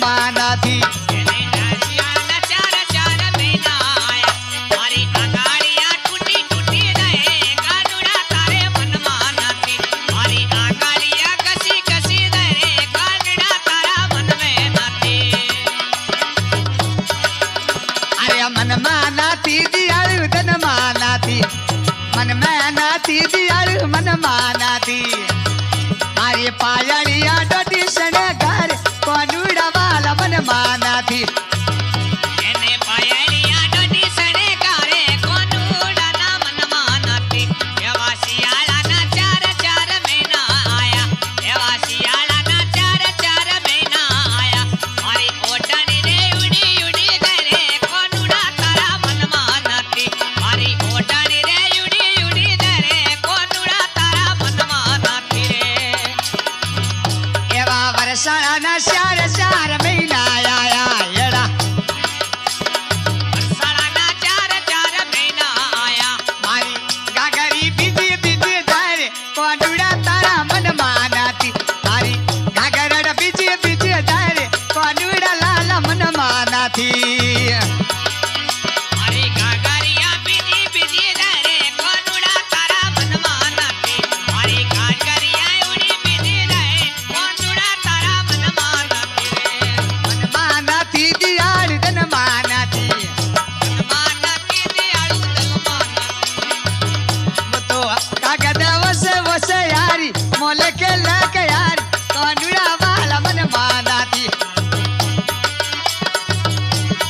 माना थी। मन माना थी दियालु धन माना थी, मन माना थी दियालु मन माना थी। अरे पायलिया डोटी सने घर कोनुड़ा वाला मन माना थी। पायलिया डोटी सने घर कोनुड़ा ना मन माना थी। एवा सियाला ना चार चार महीना आया, एवा सियाला ना चार चार महीना आया। मारी ओटनी रे उड़ी उड़ी करे कोनुड़ा तारा मन माना थी। मारी ओटनी रे उड़ी उड़ी करे कोनुड़ा तारा मन माना थी रे। एवा वर्षाला ना चार चार महीना आया एड़ा, वर्षाला ना चार चार महीना आया। मारी गागरी बीजी बीजी धारे कोनुड़ा तारा मन माना थी। मारी गागरड़ बीजी बीजी धारे कोनुड़ा लाला मन माना थी। मारी गागरिया बीजी बीजी धारे कोनुड़ा तारा मन माना थी। मारी गागरिया उड़ी बीजी धारे कोनुड़ा तारा मन माना थी। मन माना थी दियाल धन माना थी, मन माना थी दियाल धन माना थी। तो कागद वसे वसे यारी मोले के लक यार कोनुड़ा वाला मन माना थी।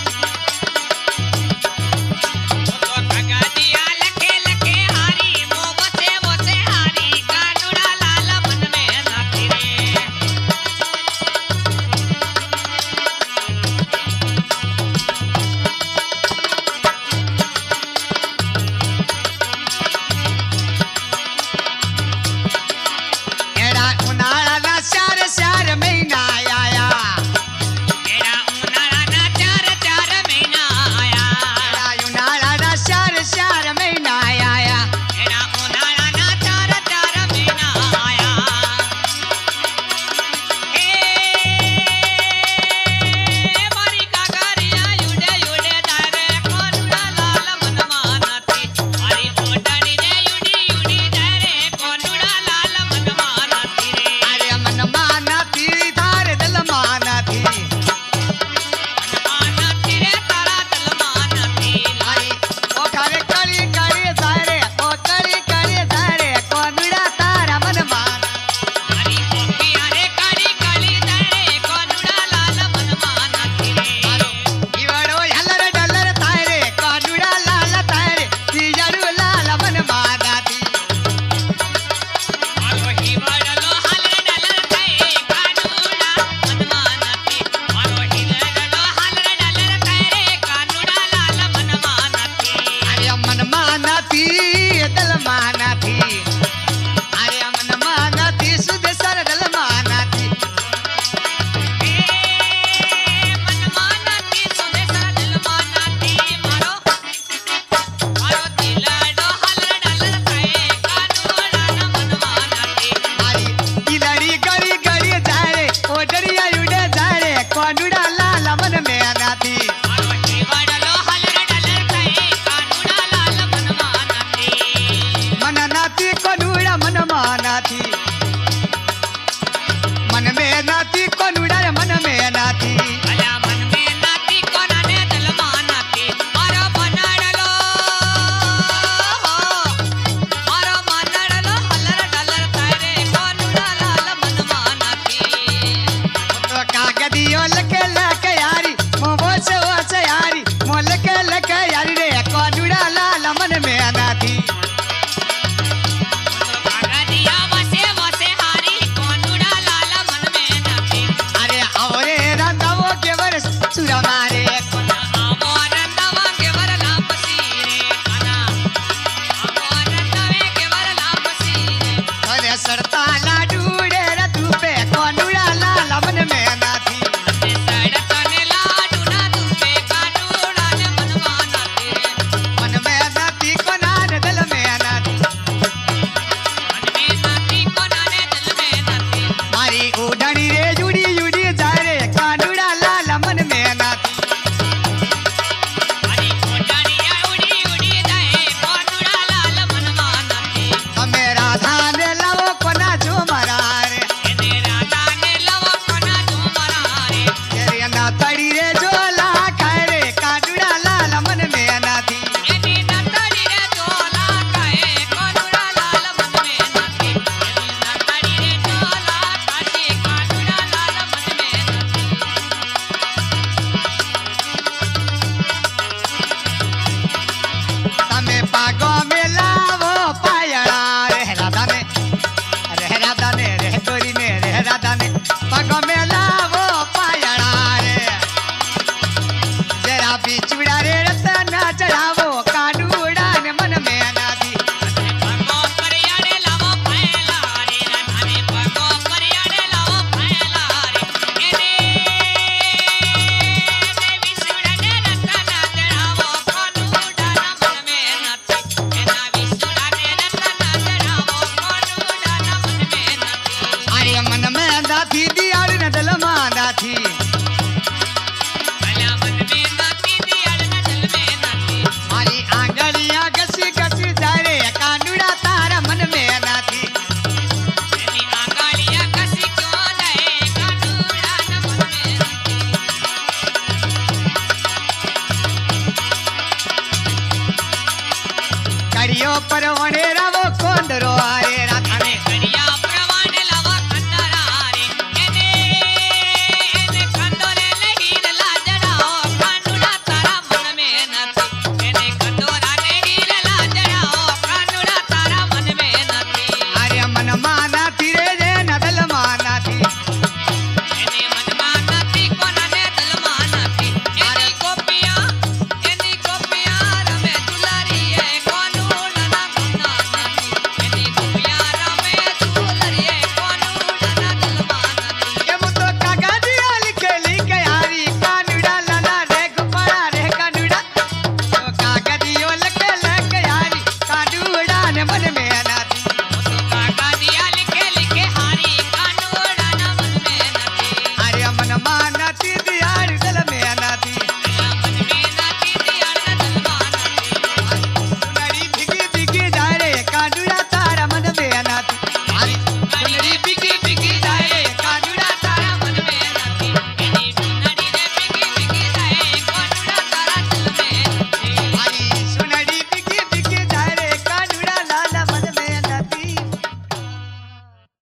बिचुड़ा रे रतना चढ़ावो कानूड़ा ने मन में नाथी पगो परियाड़े लावो फैला रे रथाने पगो परियाड़े लावो फैला रे एने देवी सुड़ने रतना चढ़ावो कानूड़ा ना मन में नाथी एना विसुड़ने रतना चढ़ावो कानूड़ा ना मन में नाथी अरे मन में नाथी दियाड़ न दल मा नाथी भला मन में नाथी दियाड़ न जल में नाथी मारी आंगलियां घसी घसी जाए कानूड़ा तारा मन में नाथी एनी आंगलियां कसी क्यों जाए कानूड़ा ना मन में नाथी कड़ियो पर वणेरा वो कोंडरो आए